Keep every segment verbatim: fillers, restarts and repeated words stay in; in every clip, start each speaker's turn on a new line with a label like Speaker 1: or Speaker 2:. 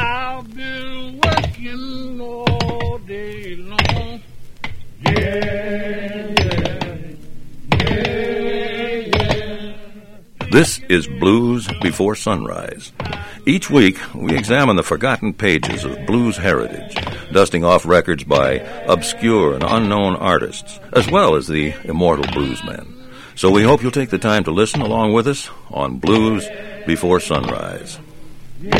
Speaker 1: I've been working all day long. Yeah, yeah, yeah, yeah.
Speaker 2: This is Blues Before Sunrise. Each week, we examine the forgotten pages of blues heritage, dusting off records by obscure and unknown artists, as well as the immortal bluesmen. So we hope you'll take the time to listen along with us on Blues Before Sunrise.
Speaker 1: Yeah,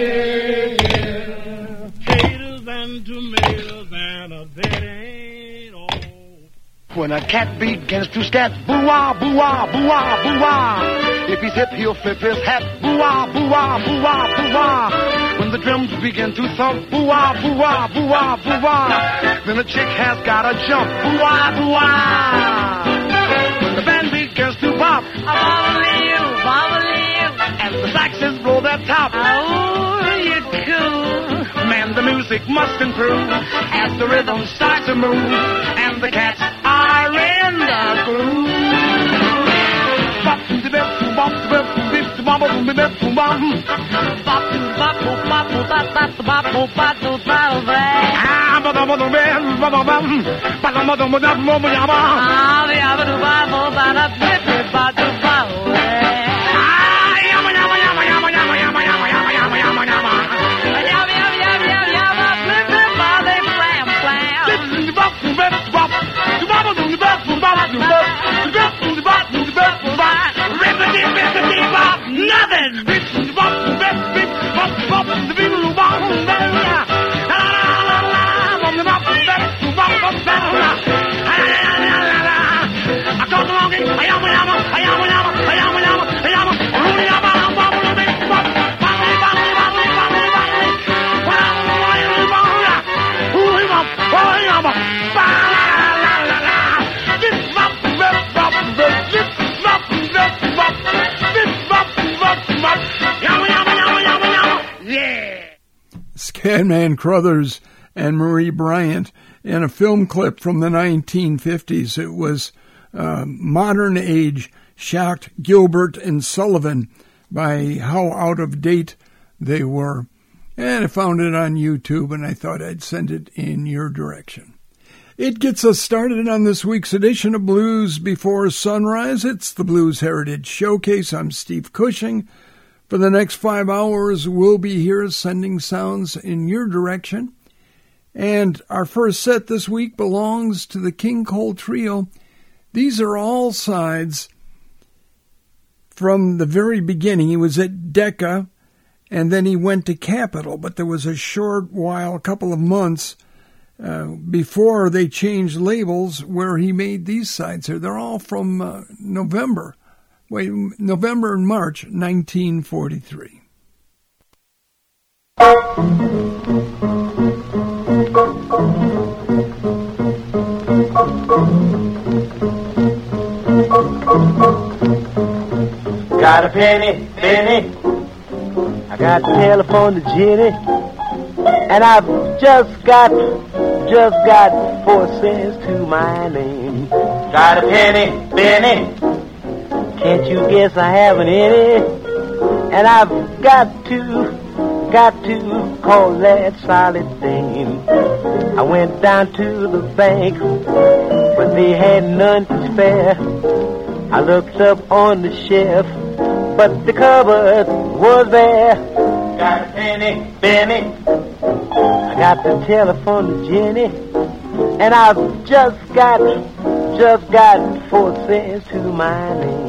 Speaker 1: yeah. Potatoes and tomatoes and a bed ain't all.
Speaker 3: When a cat begins to scat, boo-wah, boo-wah, boo-wah, boo-wah. If he's hip, he'll flip his hat, boo-wah, boo-wah, boo-wah, boo-wah. When the drums begin to thump, boo-wah, boo-wah, boo-wah, boo-wah. Then the chick has got to jump, boo-wah, boo-wah. When the band begins to bop,
Speaker 4: bobble-ee-oo, bobble-ee-oo,
Speaker 3: and the saxes blow their top,
Speaker 4: oh, you're cool.
Speaker 3: Man, the music must improve as the rhythm starts to move, and the cats are in the groove. Bop to the bip, bop to the bip, bop to the bip, bop.
Speaker 4: Bop to the bop, bop, bop, bop, bop, bop, bop, bop, bop, bop, bop.
Speaker 3: Ah, ba da ba da ba, ba ba ba, ba da ba da ba da ba ba ya ba.
Speaker 4: Ah, ba ya ba da ba ba ba da bip bip ba da ba.
Speaker 3: Ah, yama yama yama yama yama yama yama yama yama yama yama.
Speaker 4: Yama yama yama yama yama, bip bip ba they flam flam.
Speaker 3: Bip to the bop, bip bop, to bop to the bop, bop to the bop, bip to the bop, to the bop, bop. Rippity rippity bop, nothing. Bip to the bop, bip bip bop bop to the bip bop, bop. I talk along it. I am, I am, I am, I am, I am, I am, I am. Rudy, I am, I am, I am, I am. Yeah.
Speaker 5: Scatman Crothers and Marie Bryant in a film clip from the nineteen fifties. It was uh, Modern Age shocked Gilbert and Sullivan by how out of date they were. And I found it on YouTube, and I thought I'd send it in your direction. It gets us started on this week's edition of Blues Before Sunrise. It's the Blues Heritage Showcase. I'm Steve Cushing. For the next five hours, we'll be here sending sounds in your direction. And our first set this week belongs to the King Cole Trio. These are all sides from the very beginning. He was at Decca, and then he went to Capitol. But there was a short while, a couple of months, uh, before they changed labels where he made these sides here. They're all from uh, November. Wait, November and March nineteen forty-three.
Speaker 6: Got a penny, penny. I got the telephone to Jenny, and I've just got, just got four cents to my name. Got a penny, penny. Can't you guess I haven't any? And I've got to, got to call that solid thing. I went down to the bank, but they had none to spare. I looked up on the shelf, but the cupboard was there. Got a penny, penny. I got the telephone to Jenny, and I've just got, just got four cents to my name.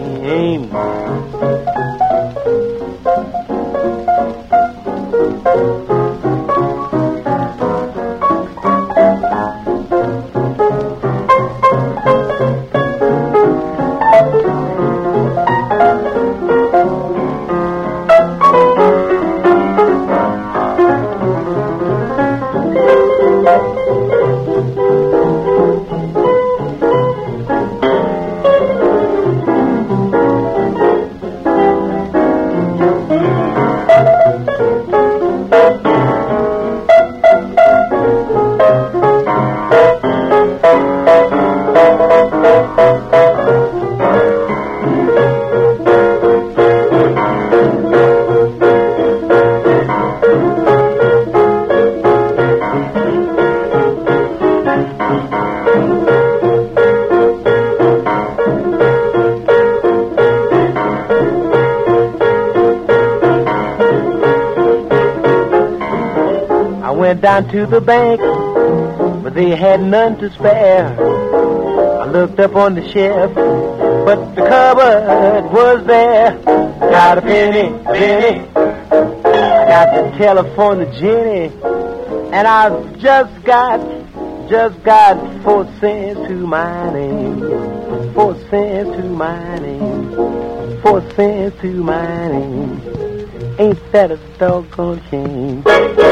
Speaker 6: went down to the bank, but they had none to spare. I looked up on the shelf, but the cupboard was there. Got a penny, a penny. I got the telephone to Jenny, and I've just got, just got four cents to my name. Four cents to my name. Four cents to my name. Ain't that a doggone shame?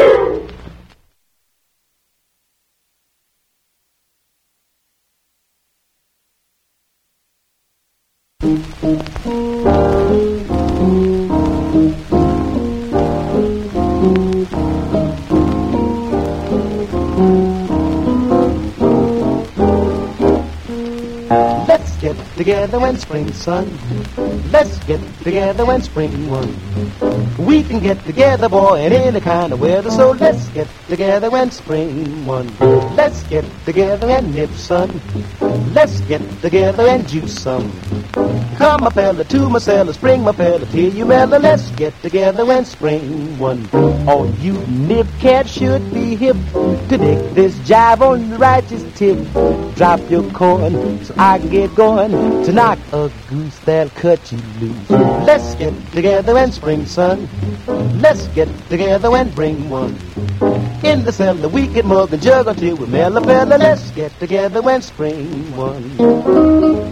Speaker 7: Let's get together when spring sun. Let's get together when spring one. We can get together, boy, in any kind of weather. So let's get together when spring one. Let's get together and nip sun. Let's get together and juice some. Come, my fella, to my cellar, spring, my fella, till you mellow. Let's get together when spring one. All you nip cats should be hip to dig this jive on the righteous tip. Drop your corn so I can get going to knock a goose that'll cut you loose. Let's get together and spring sun. Let's get together and bring one. In the cellar we can mug and jug until we mellow, fella. Let's get together when spring one.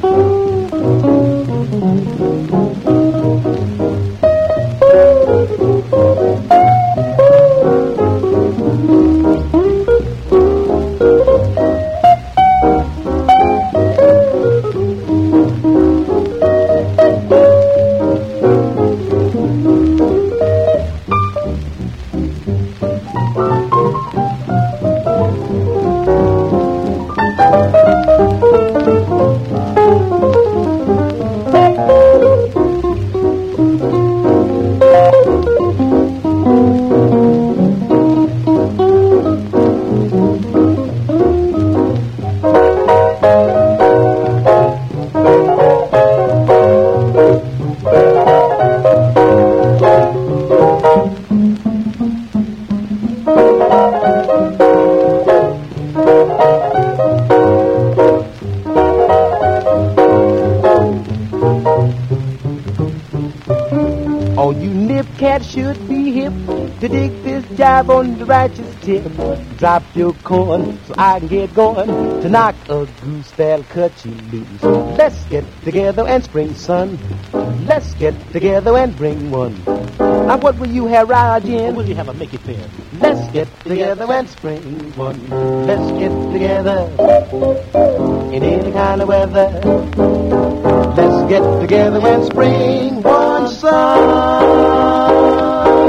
Speaker 7: All you nip cats should be hip to dig this jive on the righteous tip. Drop your corn so I can get going to knock a goose that'll cut you loose. Let's get together and spring sun. Let's get together and bring one. Now what will you have, Rajin?
Speaker 8: Will you have a Mickey pen?
Speaker 7: Let's get together and spring one. Let's get together in any kind of weather. Let's get together and spring one sun.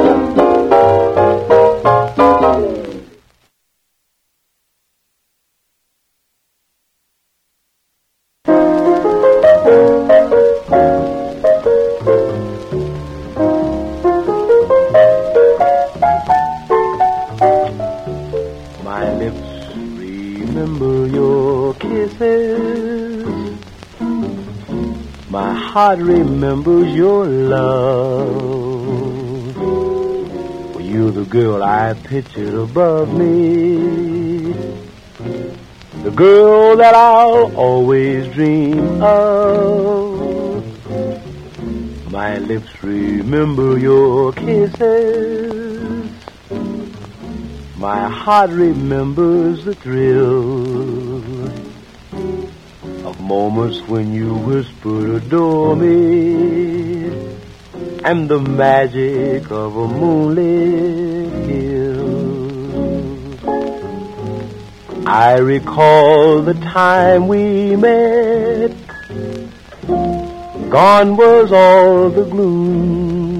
Speaker 6: My lips remember your kisses. My heart remembers your love. Well, you're the girl I pictured above me, the girl that I'll always dream of. My lips remember your kisses. My heart remembers the thrill of moments when you whispered adore me, and the magic of a moonlit hill. I recall the time we met. Gone was all the gloom.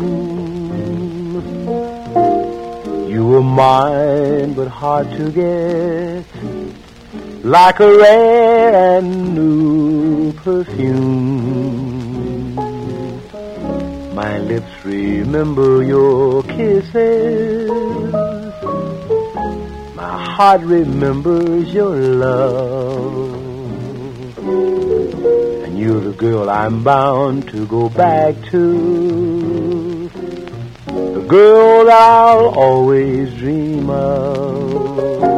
Speaker 6: You were mine, but hard to get, like a rare and new perfume. My lips remember your kisses. My heart remembers your love. And you're the girl I'm bound to go back to, the girl that I'll always dream of.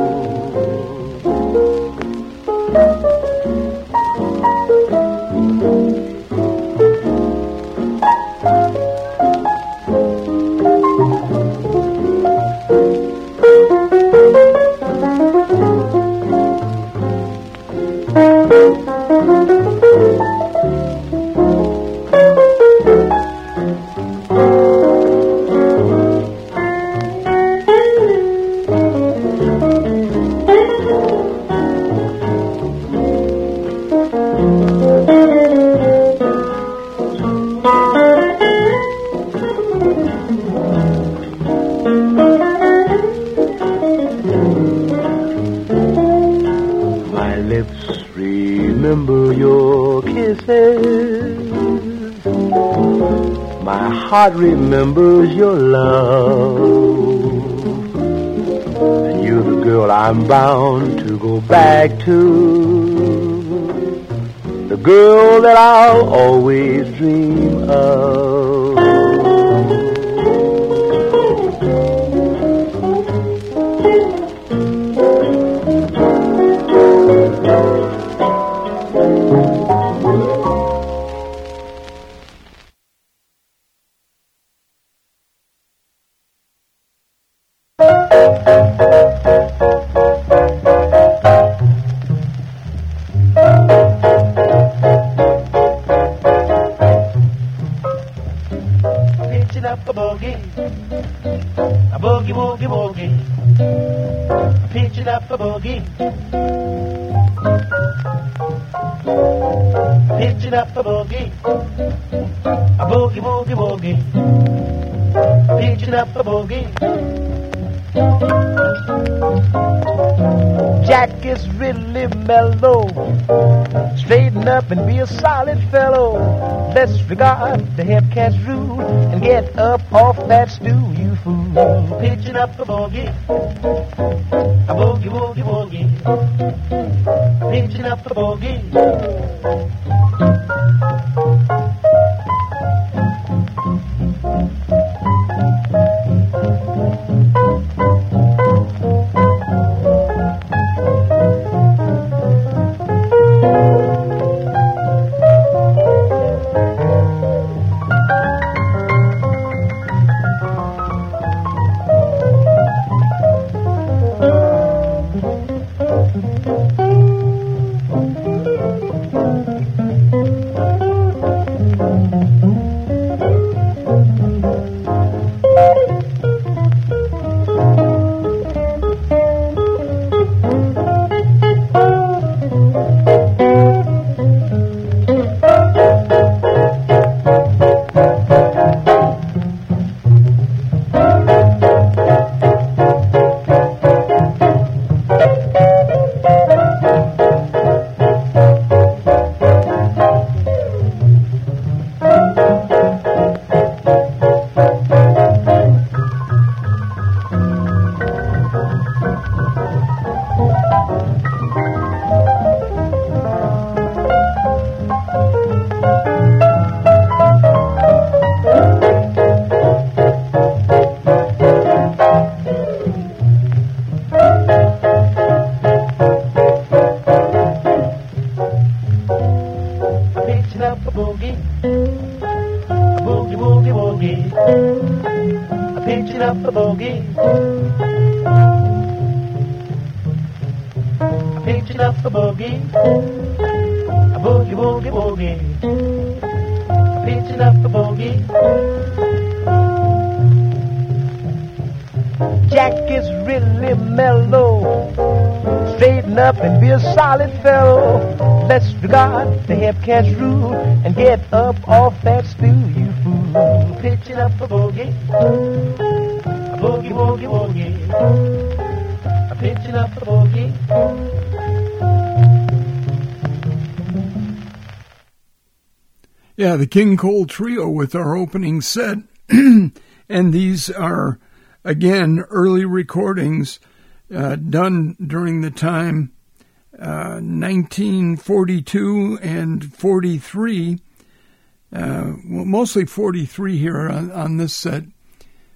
Speaker 7: Remember your kisses. My heart remembers your love. And you're the girl I'm bound to go back to. The girl that I'll always dream of. Pitching up a boogie, a boogie, boogie, boogie. Pitching up a boogie, pitching up a boogie, a boogie, boogie, boogie. Pitching up a boogie. Jack is really mellow. Straighten up and be a solid fellow. Let's regard the hepcat's rule and get up off that stool, you fool. Pitching up a boogie, a boogie, boogie, boogie. Pitching up a boogie. The hepcat's rule and get up off that stool, you fool. Pitching up a boogie, a boogie, boogie, boogie. A pitching up a boogie.
Speaker 5: Yeah, the King Cole Trio with our opening set. And these are, again, early recordings uh, done during the time Uh, nineteen forty-two and forty-three, uh, well, mostly forty-three here on, on this set,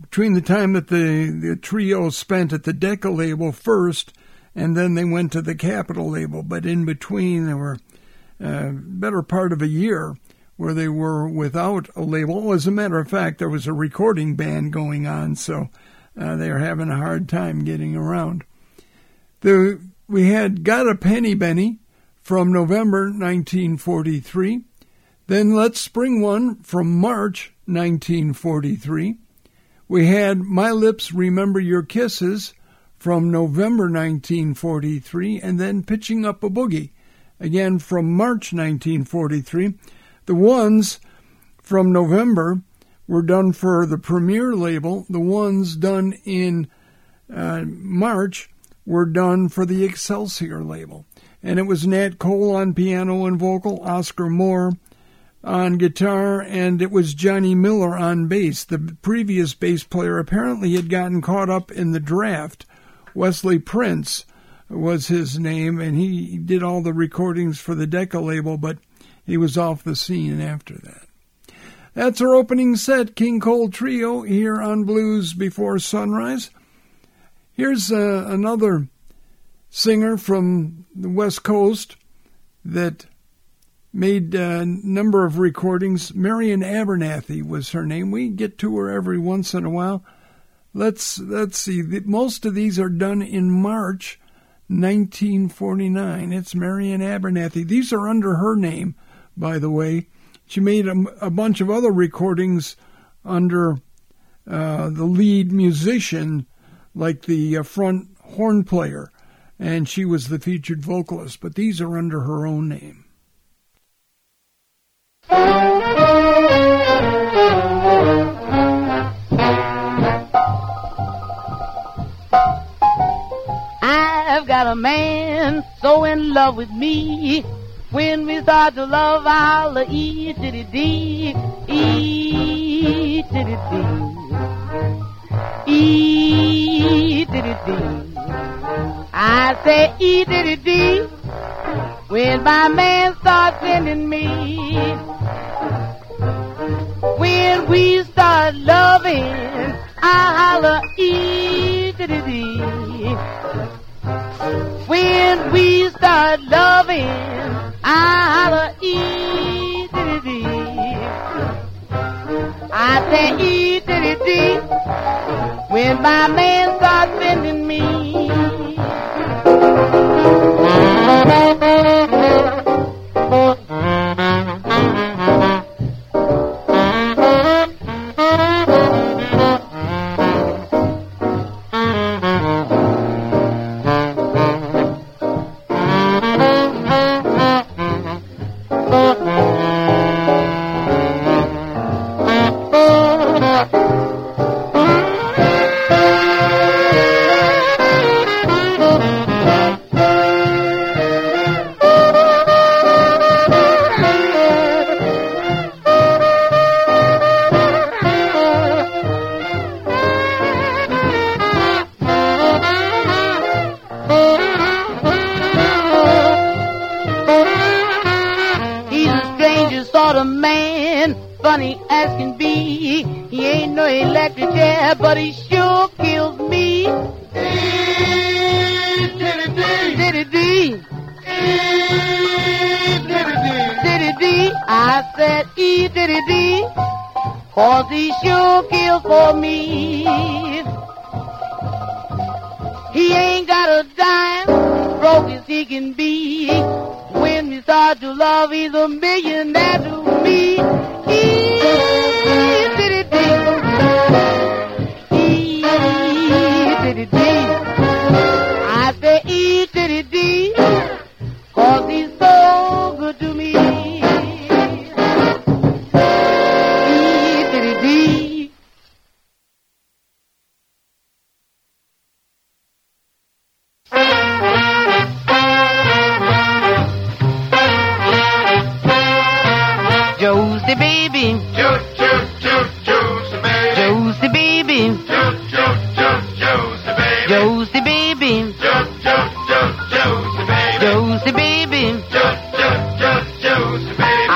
Speaker 5: between the time that the, the trio spent at the Decca label first, and then they went to the Capitol label. But in between, there were a better part of a year where they were without a label. As a matter of fact, there was a recording ban going on, so uh, they were having a hard time getting around. The, we had Got a Penny Benny from November nineteen forty-three. Then Let's Spring One from March nineteen forty-three. We had My Lips Remember Your Kisses from November nineteen forty-three, and then Pitching Up a Boogie, again from March nineteen forty-three. The ones from November were done for the Premiere label. The ones done in uh, March were done for the Excelsior label. And it was Nat Cole on piano and vocal, Oscar Moore on guitar, and it was Johnny Miller on bass. The previous bass player apparently had gotten caught up in the draft. Wesley Prince was his name, and he did all the recordings for the Decca label, but he was off the scene after that. That's our opening set, King Cole Trio, here on Blues Before Sunrise. Here's uh, another singer from the West Coast that made a number of recordings. Marian Abernathy was her name. We get to her every once in a while. Let's let's see. Most of these are done in March nineteen forty-nine. It's Marian Abernathy. These are under her name, by the way. She made a, a bunch of other recordings under uh, the lead musician, like the uh, front horn player, and she was the featured vocalist. But these are under her own name.
Speaker 4: I've got a man so in love with me. When we start to love, I'll eat it dee, eat it dee, eat it dee. I say eat it dee when my man starts sending me. When we start loving, I holler eat it dee. When we start loving, I holler E-diddy-dee. I say E-diddy-dee when my man starts sending me.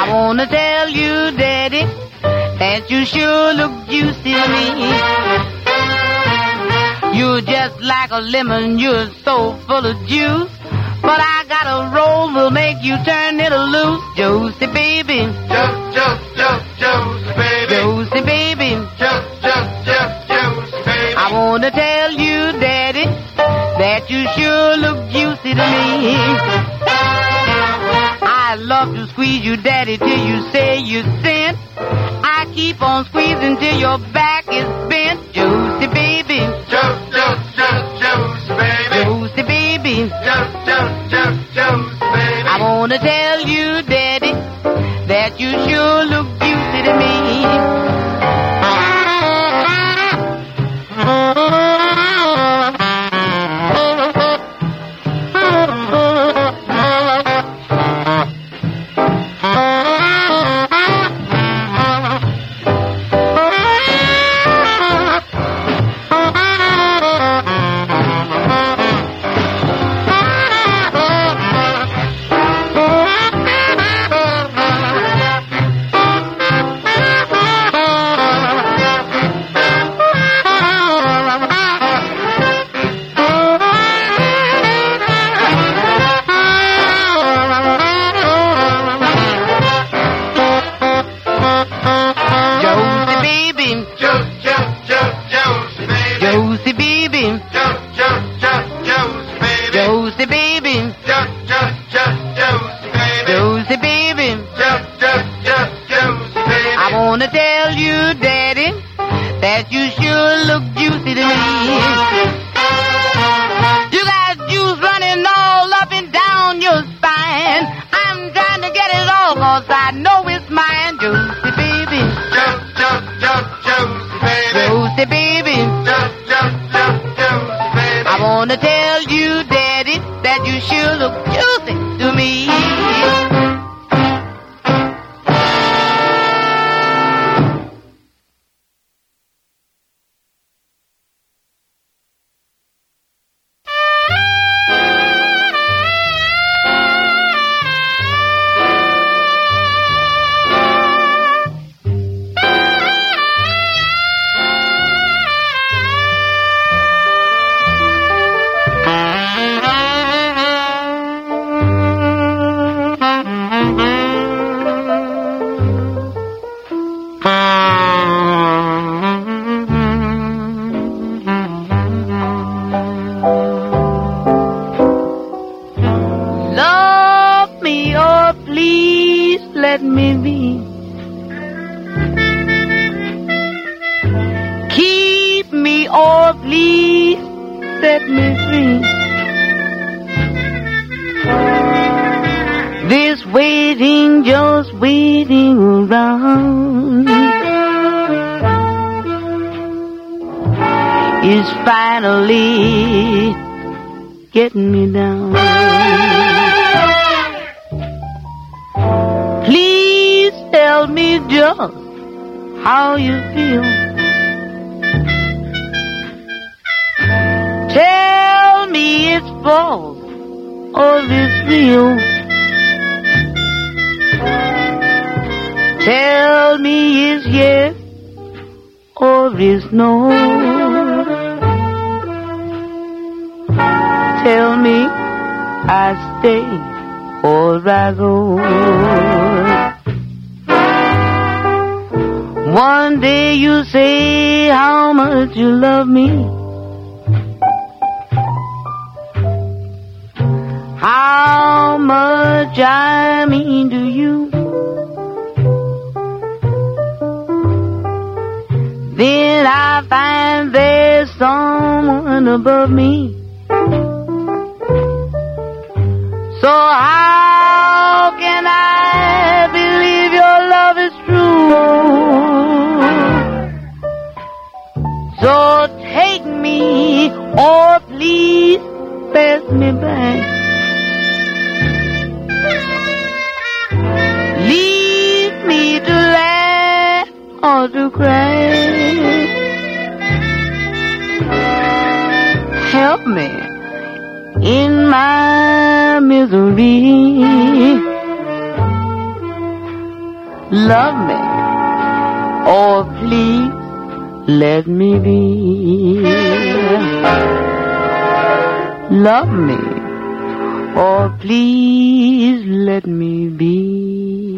Speaker 4: You sure look juicy to me. You're just like a lemon, you're so full of juice. But I got a roll that'll make you turn it loose. Josie, baby.
Speaker 8: Jo, jo, jo, Josie, baby.
Speaker 4: Josie, baby.
Speaker 8: Jo, jo, jo, Josie, baby.
Speaker 4: I wanna tell you, Daddy, that you sure look juicy to me. I love to squeeze you, Daddy, till you say you're sent. I keep on squeezing till your back is bent. Josie, baby.
Speaker 8: Jo, jo, jo, Josie, baby.
Speaker 4: Josie, baby.
Speaker 8: Jo, jo, jo, Josie, baby.
Speaker 4: I wanna tell you, Daddy, that you sure look juicy to me. Getting me down. Please tell me just how you feel. Tell me it's false or it's real. Tell me it's yes or it's no. Tell me I stay or I go. One day you say how much you love me. How much I mean to you. Then I find there's someone above me. So how can I believe your love is true? So take me, or please pass me back. Leave me to laugh or to cry. Help me in my misery. Love me, or please let me be. love me, or please let me be.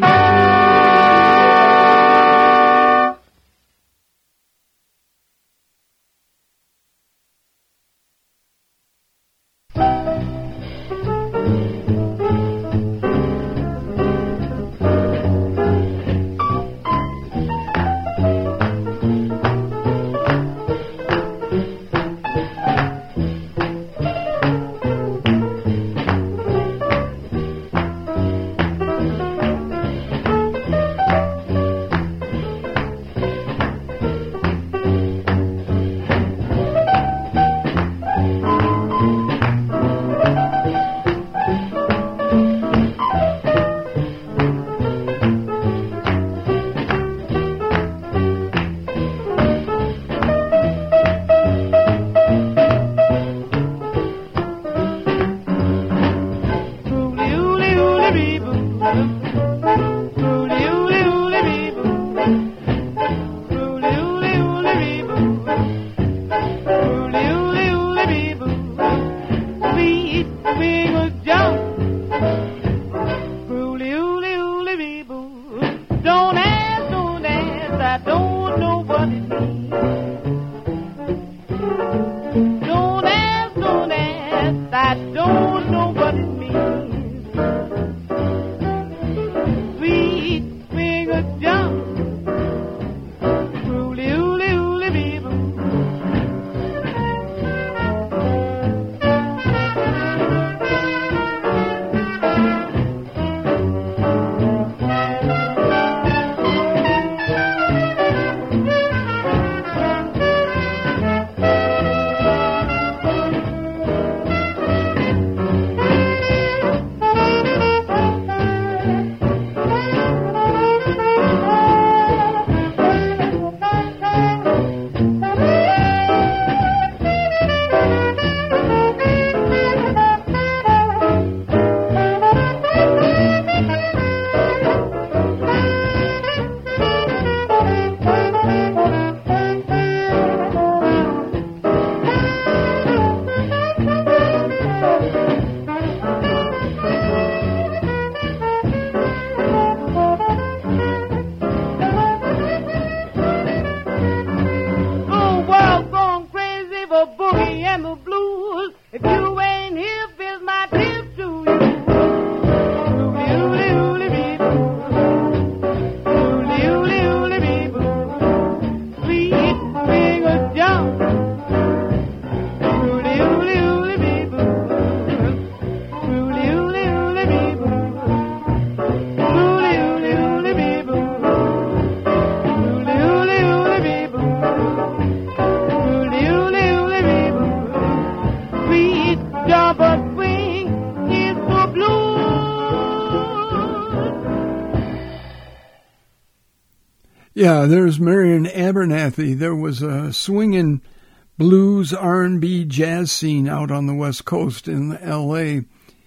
Speaker 5: Yeah, there's Marion Abernathy. There was a swinging blues, R and B, jazz scene out on the West Coast in L A,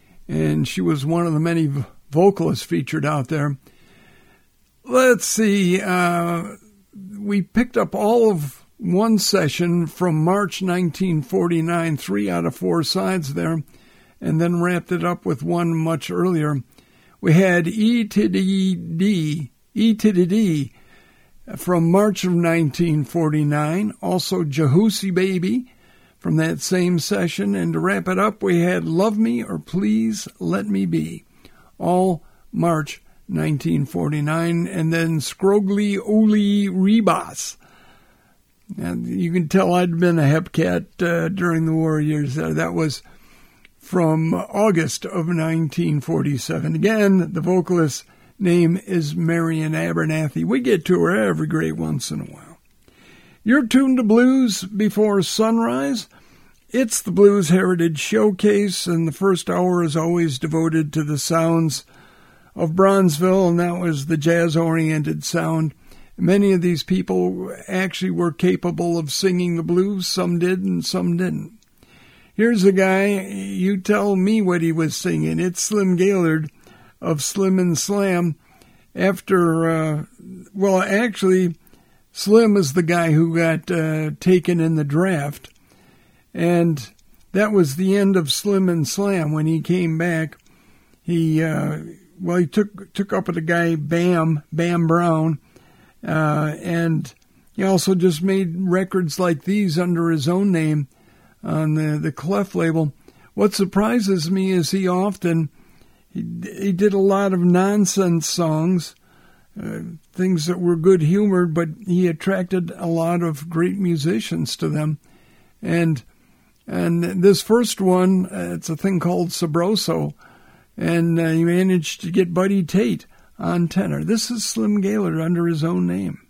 Speaker 5: and she was one of the many vocalists featured out there. Let's see, uh, we picked up all of one session from March nineteen forty-nine, three out of four sides there, and then wrapped it up with one much earlier. We had E to the D, E to the D, from March of nineteen forty-nine, also Jahoosie Baby from that same session, and to wrap it up, we had Love Me or Please Let Me Be, all March nineteen forty-nine, and then Scrogly Oli Rebus. And you can tell I'd been a Hepcat uh, during the war years. Uh, that was from August of nineteen forty-seven. Again, the vocalist name is Marion Abernathy. We get to her every great once in a while. You're tuned to Blues Before Sunrise. It's the Blues Heritage Showcase, and the first hour is always devoted to the sounds of Bronzeville, and that was the jazz-oriented sound. Many of these people actually were capable of singing the blues. Some did and some didn't. Here's a guy, you tell me what he was singing. It's Slim Gaillard of Slim and Slam. After, uh, well, actually, Slim is the guy who got uh, taken in the draft. And that was the end of Slim and Slam. When he came back, he uh, well, he took took up with a guy Bam Bam Brown, uh, and he also just made records like these under his own name on the the Clef label. What surprises me is he often he, he did a lot of nonsense songs, uh, things that were good humored, but he attracted a lot of great musicians to them, and. And this first one, uh, it's a thing called Sabroso, and uh, he managed to get Buddy Tate on tenor. This is Slim Gaillard under his own name.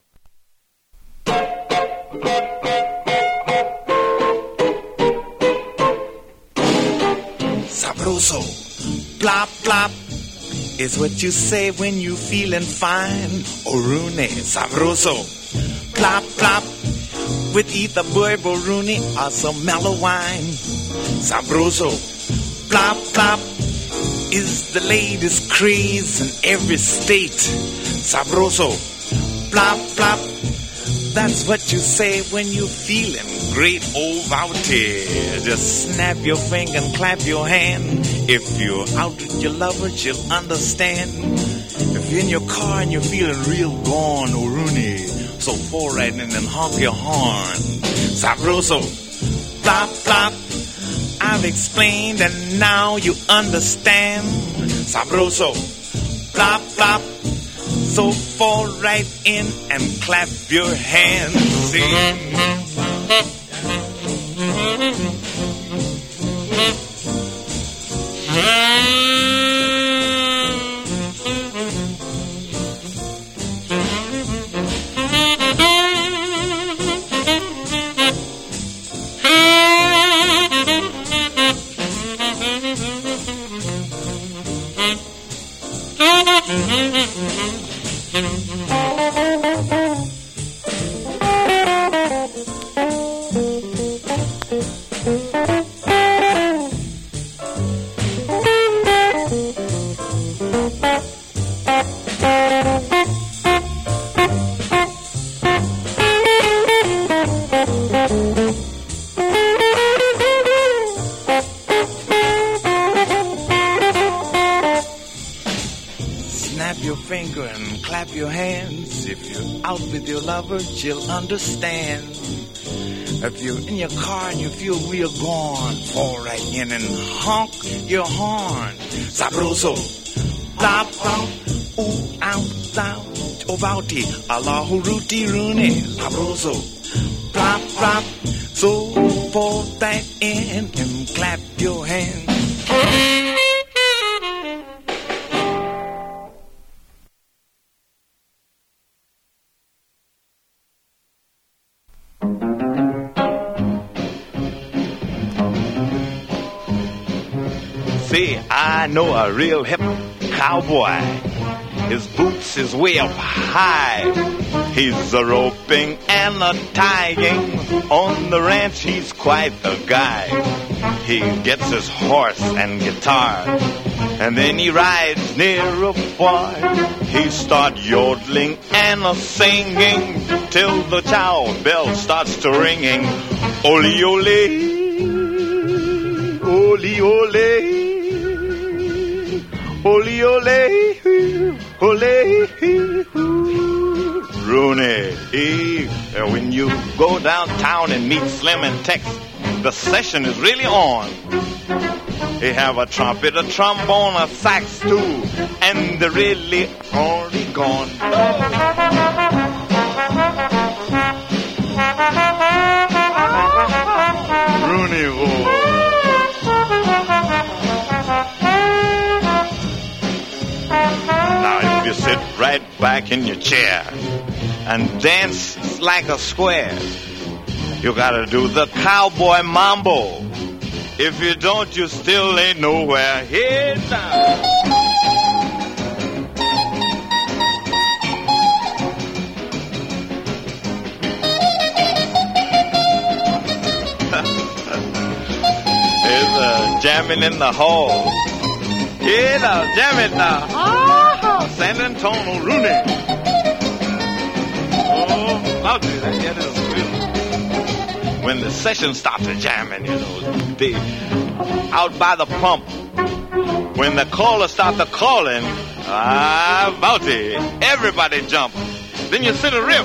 Speaker 9: Sabroso, plop, plop, is what you say when you feeling fine. Orune, sabroso, plop, plop. With either Bourbon Rooney or some mellow wine. Sabroso, plop, plop, is the latest craze in every state. Sabroso, plop, plop, that's what you say when you're feeling great old out here. Just snap your finger and clap your hand. If you're out with your lover, she'll understand. If you're in your car and you're feeling real gone, oh Rooney, so fall right in and honk your horn. Sabroso, plop, plop, I've explained and now you understand. Sabroso, plop, plop, so fall right in and clap your hands. See? She'll understand. If you're in your car and you feel real gone, fall right in and honk your horn. Sabroso, plop, plop, ooh, out, loud, ovauti, Allahu Ruti Rooney. Sabroso, plop, plop, so fall right in and clap your hands. I know a real hip cowboy. His boots is way up high. He's a roping and a tying. On the ranch he's quite a guy. He gets his horse and guitar, and then he rides near a bar. He starts yodeling and a singing till the chow bell starts to ringing. Ole ole, ole ole. Ole, ole, ole, Rooney. When you go downtown and meet Slim and Tex, the session is really on. They have a trumpet, a trombone, a sax too, and they're really already gone. Rooney, oh. You sit right back in your chair and dance like a square. You gotta do the cowboy mambo. If you don't, you still ain't nowhere. Head down. There's a jamming in the hall. Yeah, now, jam it now. Ah, San Antonio Rooney. Oh, I'll do that. Yeah, that is real. when the session starts to jamming, you know, they out by the pump. When the caller starts to calling, ah, Bounty, everybody jump. Then you sit a rip.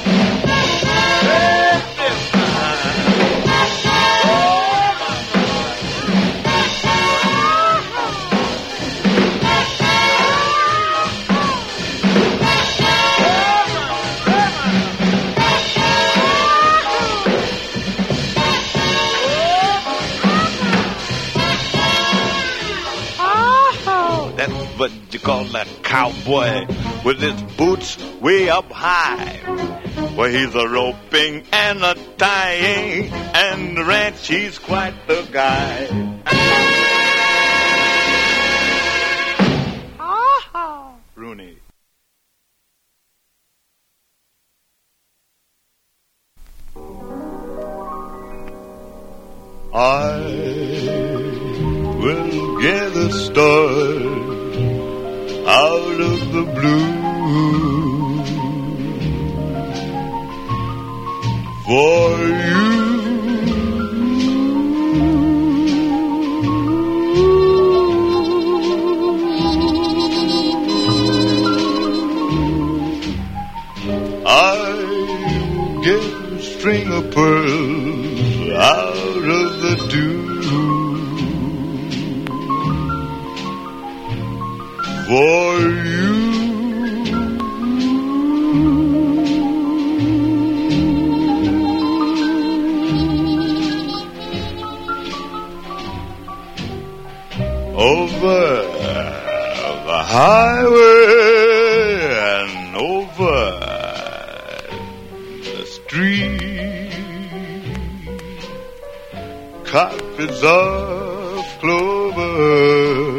Speaker 9: What you call that cowboy with his boots way up high? Well, he's a roping and a tying, and the ranch, he's quite the guy. Ah, Rooney. I will gather stars out of the blue for you. I will get a string of pearls out of the dew for you. Over the highway and over the street, carpets of clover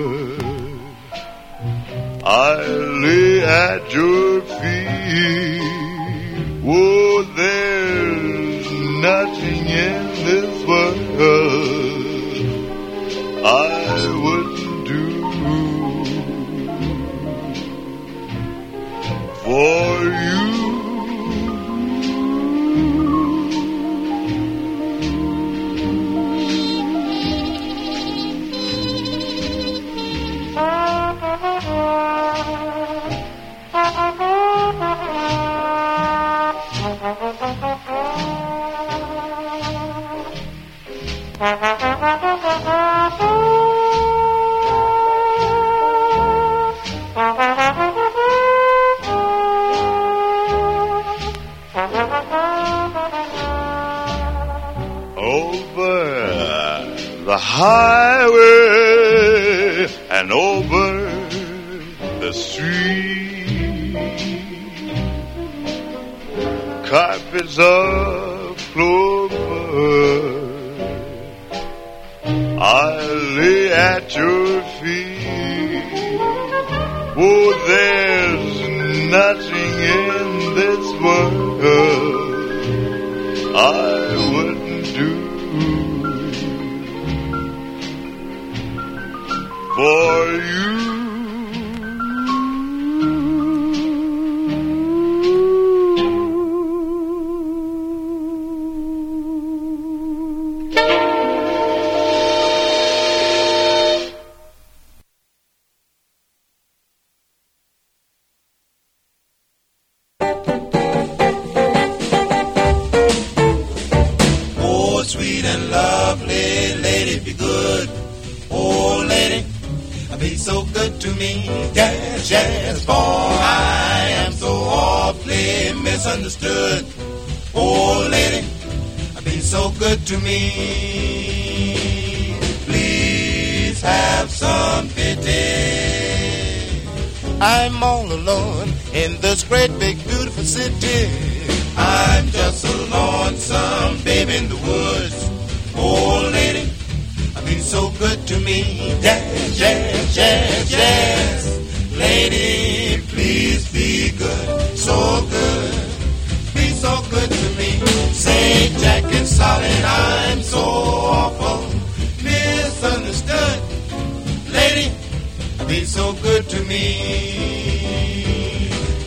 Speaker 9: I lay at your feet. Oh, there's nothing in this world I wouldn't do for you. Highway and over the street, carpets of clover I lay at your feet. Oh, there's nothing in this world I wouldn't do for you.
Speaker 10: Oh, sweet and lovely lady, be good. Oh, lady, be so good to me, yes, yes, for I am so awfully misunderstood. Oh, lady, be so good to me, please have some pity. I'm all alone in this great big beautiful city. I'm just a lonesome babe in the woods. Oh, lady, be so good to me, yes, yes, yes, yes. Lady, please be good, so good, be so good to me. Say, Jack and Solid, I'm so awful misunderstood. Lady, be so good to me,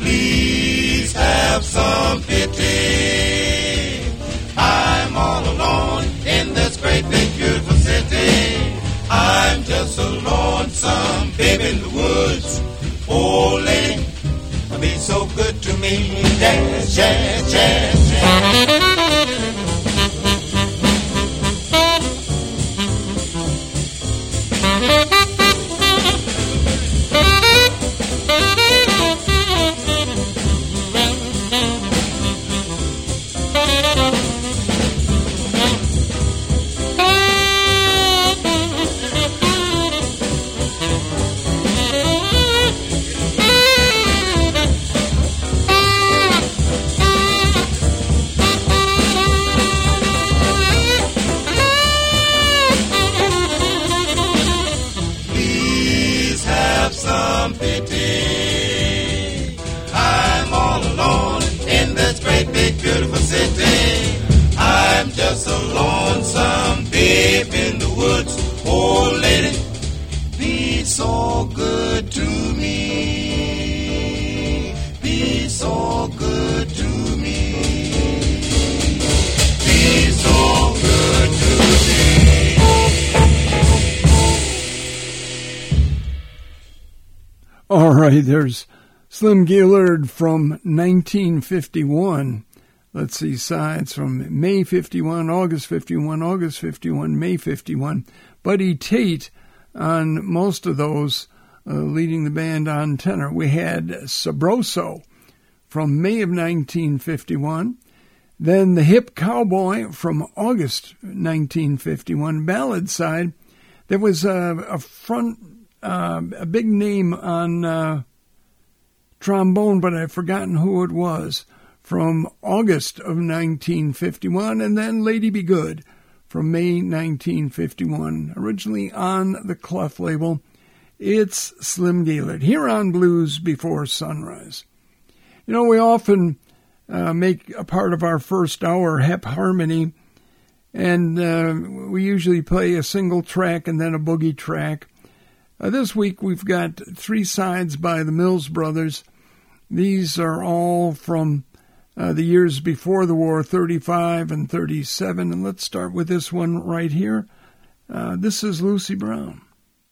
Speaker 10: please have some pity. I'm all alone swing, jazz, jazz, jazz, jazz.
Speaker 5: All right, there's Slim Gaillard from nineteen fifty-one. Let's see, sides from May fifty-one, August fifty-one, August fifty-one, May fifty-one. Buddy Tate on most of those, uh, leading the band on tenor. We had Sabroso from May of nineteen fifty-one. Then the Hip Cowboy from August nineteen fifty-one. Ballad side, there was a, a front, uh, a big name on uh, trombone, but I've forgotten who it was, from August of nineteen fifty-one. And then Lady Be Good from May nineteen fifty-one, originally on the Clef label. It's Slim Gaillard here on Blues Before Sunrise. You know, we often uh, make a part of our first hour Hep Harmony, and uh, we usually play a single track and then a boogie track. Uh, this week we've got three sides by the Mills Brothers. These are all from uh, the years before the war, thirty-five and thirty-seven. And let's start with this one right here. Uh, this is Lucy Brown.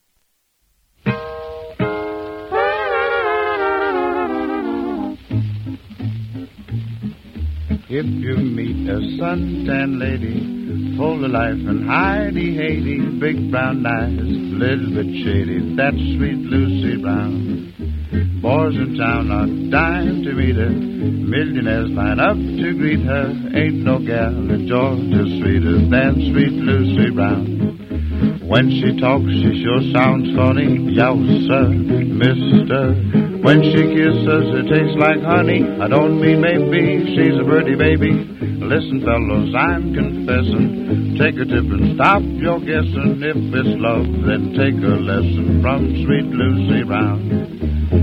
Speaker 1: If you meet a suntan lady, full of life and hidey-haty, big brown eyes, little bit shady, that's sweet Lucy Brown. Boys in town are dying to meet her, millionaires line up to greet her, ain't no gal in Georgia sweeter than sweet Lucy Brown. When she talks, she sure sounds funny, yow sir, mister. When she kisses, it tastes like honey. I don't mean maybe, she's a pretty baby. Listen, fellows, I'm confessing. Take a tip and stop your guessing. If it's love, then take a lesson from sweet Lucy Brown.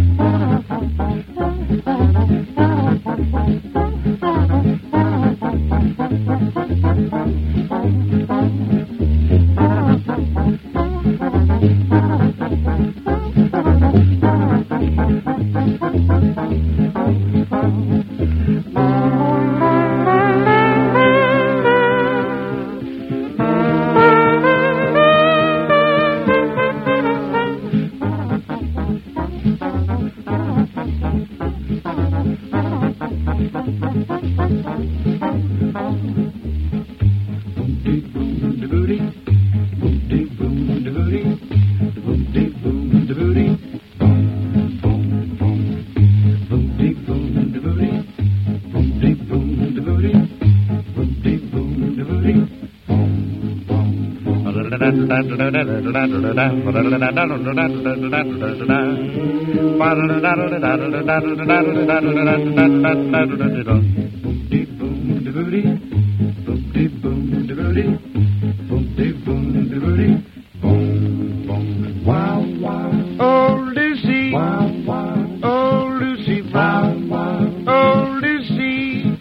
Speaker 1: Oh, Lucy, oh, Lucy Brown, oh, Lucy,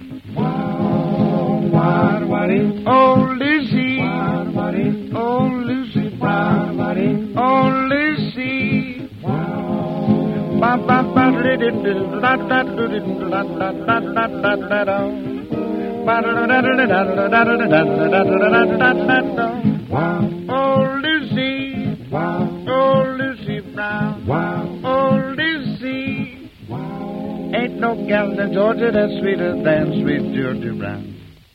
Speaker 1: oh, Lucy, oh, Lucy Brown, oh, Lucy, ba ba ba da da da oh, Lucy, oh, Lucy Brown, oh, Lucy, ain't no no gal in Georgia that's sweeter than sweet Georgia Brown.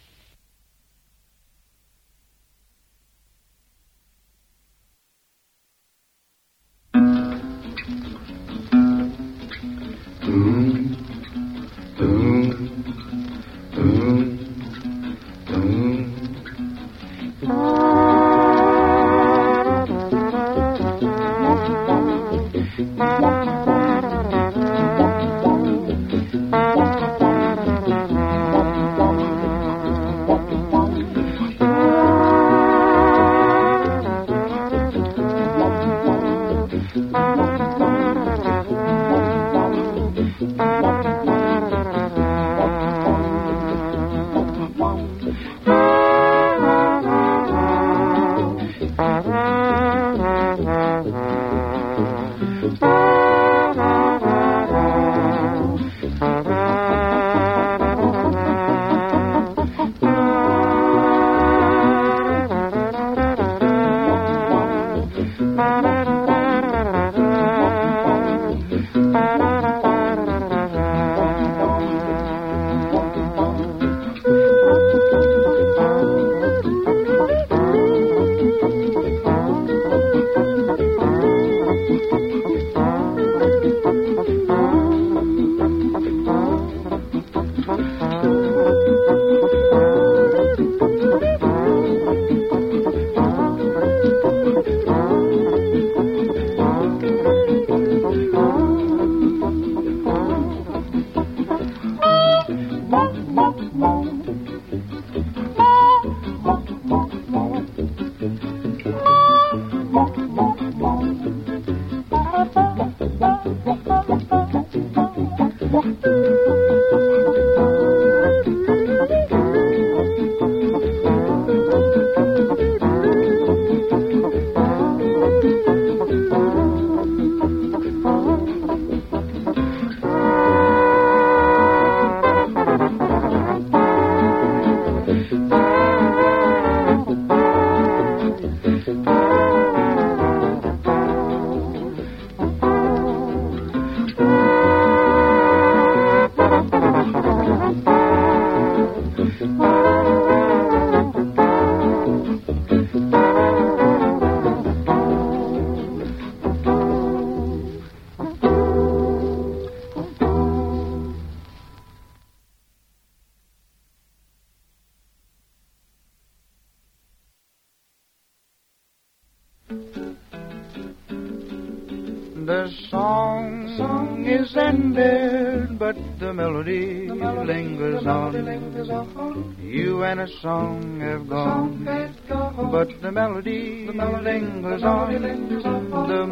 Speaker 1: The song, song is ended, but the melody, the melody lingers, the melody on. lingers on. You and a song have gone, gone. but the melody, the melody lingers, on. lingers on. The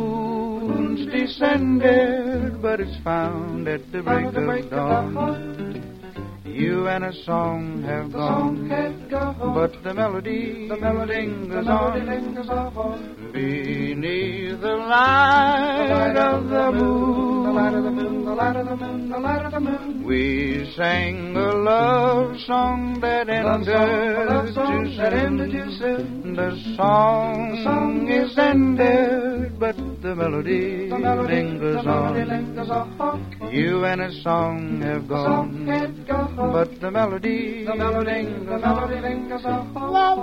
Speaker 1: moon's descended, but it's found at the break, the break of dawn. dawn. You and a song have the gone, song gone, but the melody, the melody lingers, the melody on. lingers on. Beneath the light, the light of the moon, the light of the moon, the light of the moon, the light of the moon, we sang a love song that ended too soon. The song, the song is ended, but the melody, the melody lingers, the melody on. lingers on. You and a song have gone, song gone, but the melody, the melody, the melody lingers on.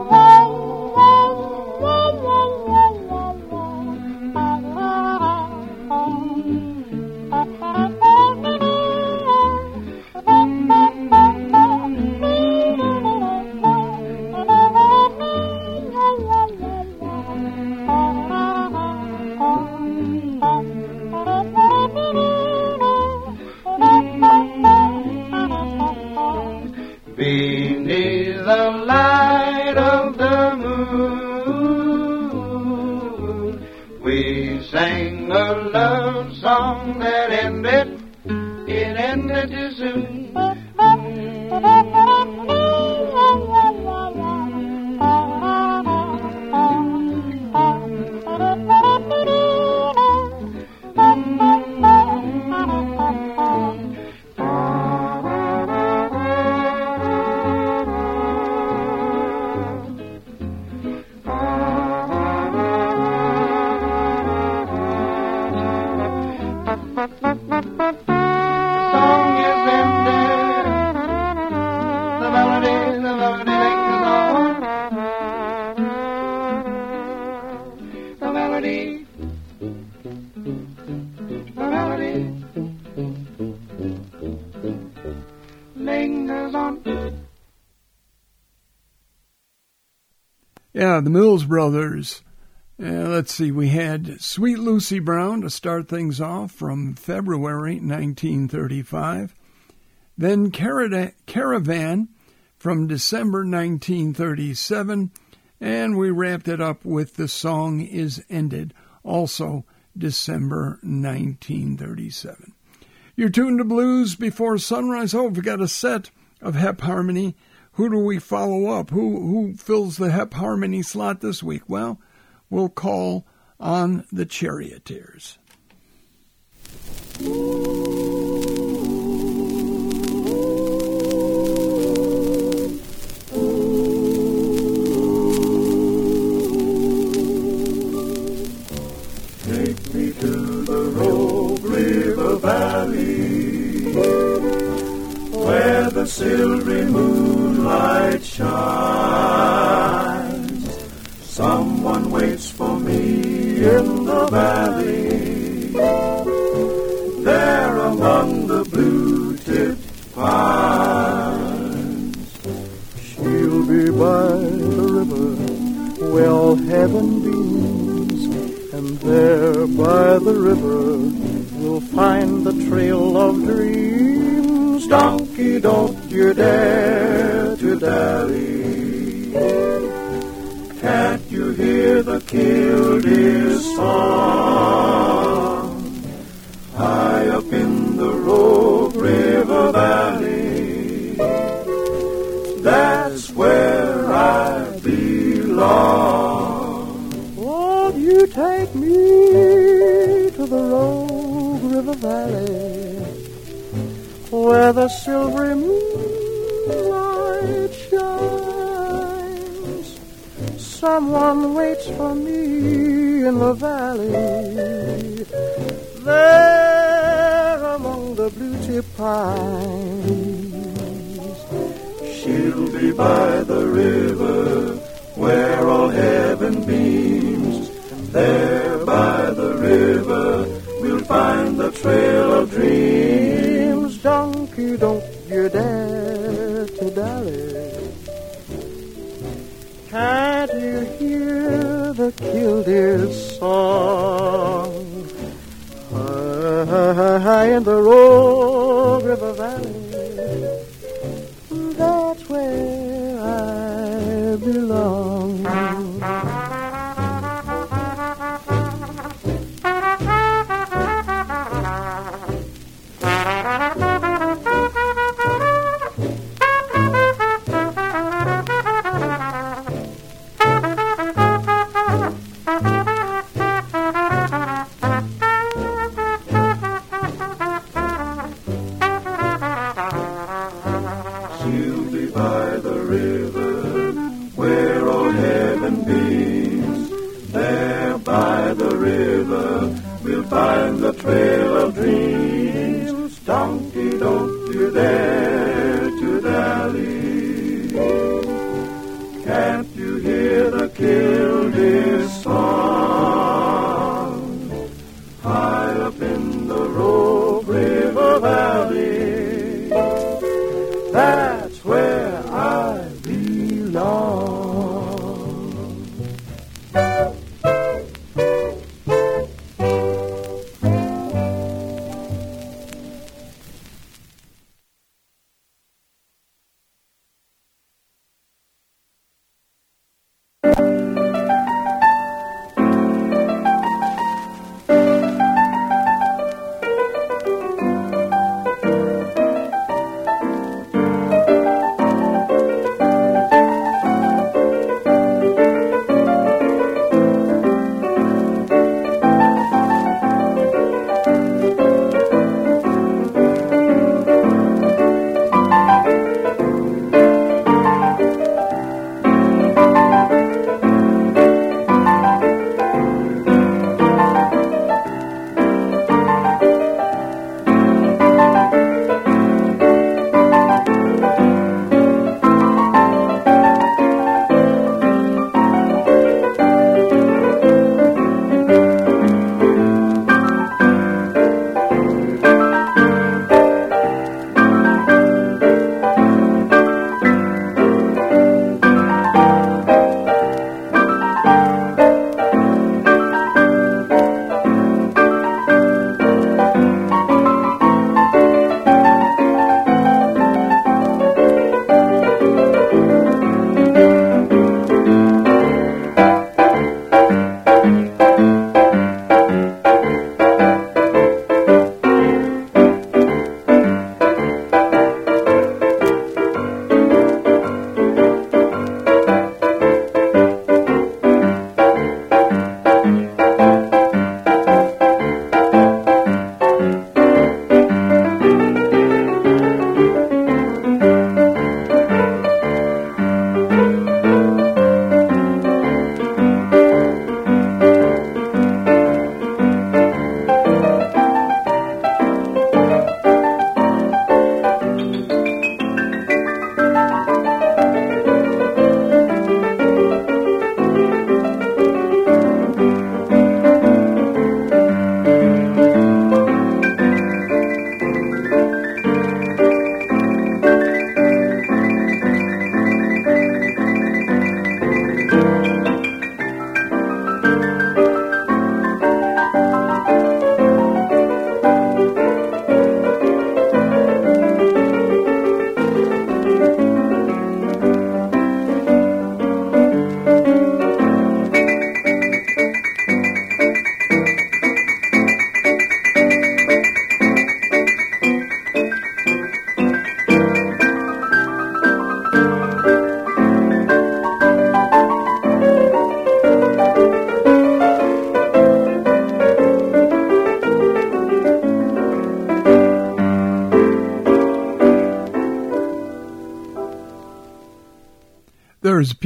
Speaker 1: Beneath the light of the moon, we sang a love song that ended, it ended too soon. Song
Speaker 5: Yeah, the Mills Brothers. Uh, let's see, we had Sweet Lucy Brown to start things off from February nineteen thirty-five. Then Cara- Caravan from December nineteen thirty-seven. And we wrapped it up with The Song Is Ended, also December nineteen thirty-seven. You're tuned to Blues Before Sunrise. Oh, we've got a set of Hep Harmony. Who do we follow up? Who who fills the Hep Harmony slot this week? Well, we'll call on the Charioteers.
Speaker 11: Take me to the Rogue River Valley, where the silvery moonlight shines. Someone waits for me in the valley, there among the blue-tipped pines. She'll be by the river where all heaven beams, and there by the river we'll find the trail of dreams. Donkey, don't you dare to dally. Can't you hear the killdeer's song? High up in the Rogue River Valley, that's where I belong. Won't you take me to the Rogue River Valley, where the silvery moonlight shines? Someone waits for me in the valley, there among the blue-tip pines. She'll be by the river where all heaven beams, and there by the river we'll find the trail of dreams. Donkey, don't you dare to dally. Can't you hear the killdeer's song? High in the Rogue River Valley, that's where I belong. Find the trail of dreams. Donkey, don't you dare to dally. Can't you hear the killdeer's song? High up in the Rogue River Valley, that's where I belong.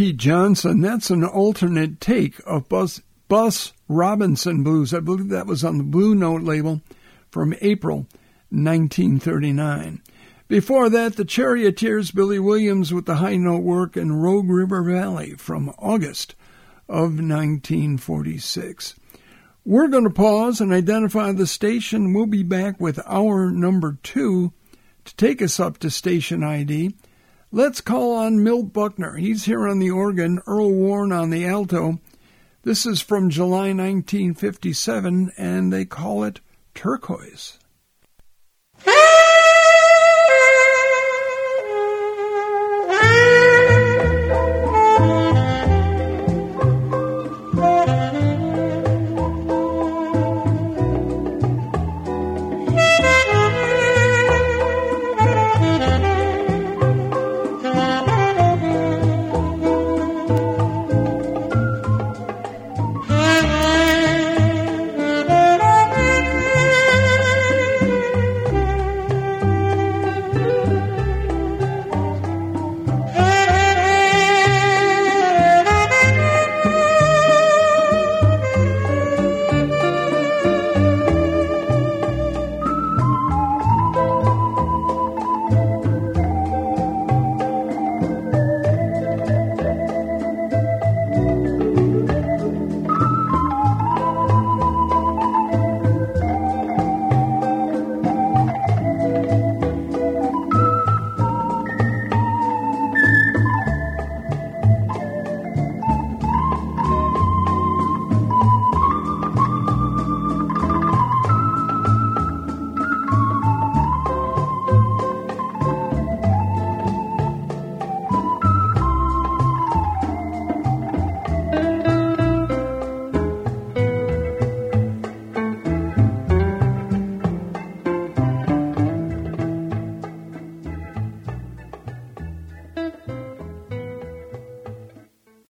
Speaker 5: Pete Johnson. That's an alternate take of Bus, Bus Robinson Blues. I believe that was on the Blue Note label from April nineteen thirty-nine. Before that, the Charioteers, Billy Williams with the high note work, and Rogue River Valley from August of nineteen forty-six. We're going to pause and identify the station. We'll be back with hour number two to take us up to station I D. Let's call on Milt Buckner. He's here on the organ, Earl Warren on the alto. This is from July nineteen fifty-seven, and they call it Turquoise.